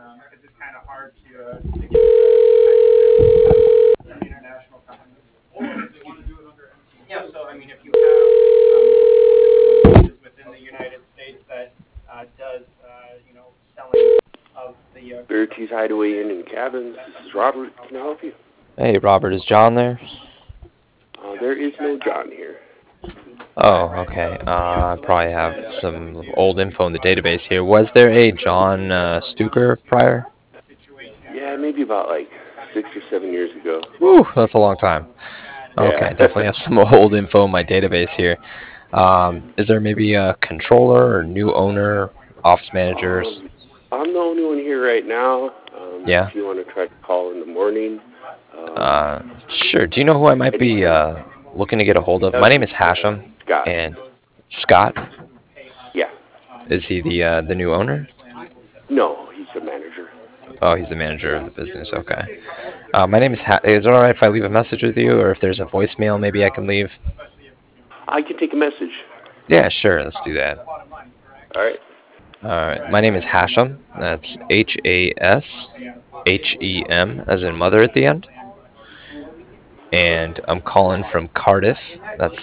because it's kind of hard to get the international companies. Or if they want to do it under MTU. Yeah, so I mean, if you have multiple different within the United States that does, selling of the Beartooth Hideaway Inn and Cabins. This is Robert. Can I help you? Hey, Robert, is John there? There is no John here. Oh, okay. I probably have some old info in the database here. Was there a John Stuker prior? Yeah, maybe about like 6 or 7 years ago. Woo, that's a long time. Okay, Yeah. definitely have some old info in my database here. Is there maybe a controller or new owner, office managers? I'm the only one here right now. Yeah. If you want to try to call in the morning. Sure. Do you know who I might be looking to get a hold of? My name is Hashem. Scott. And Scott? Yeah. Is he the new owner? No, he's the manager. Oh, he's the manager of the business. Okay. My name is. Is it all right if I leave a message with you, or if there's a voicemail, maybe I can leave? I can take a message. Yeah, sure. Let's do that. All right. All right. My name is Hashem. That's Hashem, as in mother at the end. And I'm calling from Cardiff. That's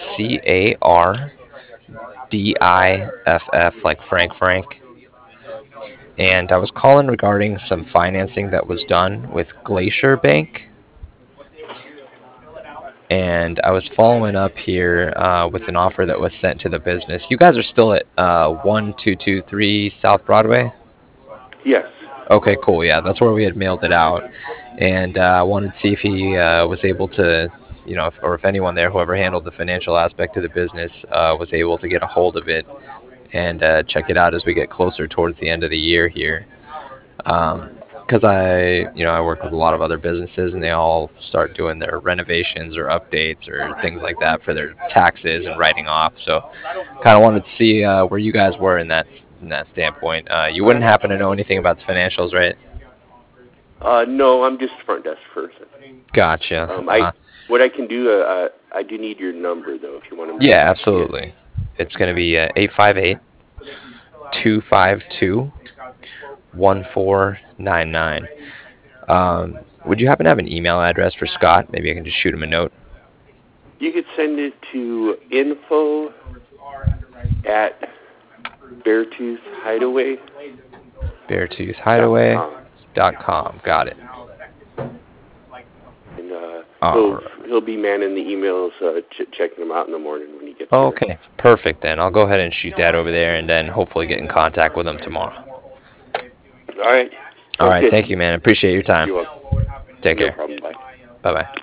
Cardiff, like Frank. And I was calling regarding some financing that was done with Glacier Bank. And I was following up here with an offer that was sent to the business. You guys are still at 1223 South Broadway? Yes. Okay, cool. Yeah, that's where we had mailed it out. And I wanted to see if he was able to, or if anyone there, whoever handled the financial aspect of the business, was able to get a hold of it and check it out as we get closer towards the end of the year here. Because I work with a lot of other businesses, and they all start doing their renovations or updates or things like that for their taxes and writing off. So, kind of wanted to see where you guys were in that standpoint. You wouldn't happen to know anything about the financials, right? No, I'm just front desk person. Gotcha. What I can do, I do need your number though, if you want to. Yeah, absolutely. It's going to be 858-252-1499. Would you happen to have an email address for Scott? Maybe I can just shoot him a note. You could send it to info@Beartooth Hideaway. BeartoothHideaway.com. Got it. And he'll be manning the emails, checking them out in the morning when he gets there. Okay, perfect then. I'll go ahead and shoot that over there, and then hopefully get in contact with him tomorrow. All right. All right, thank you, man. Appreciate your time. You're welcome. Take care. No problem. Bye. Bye-bye.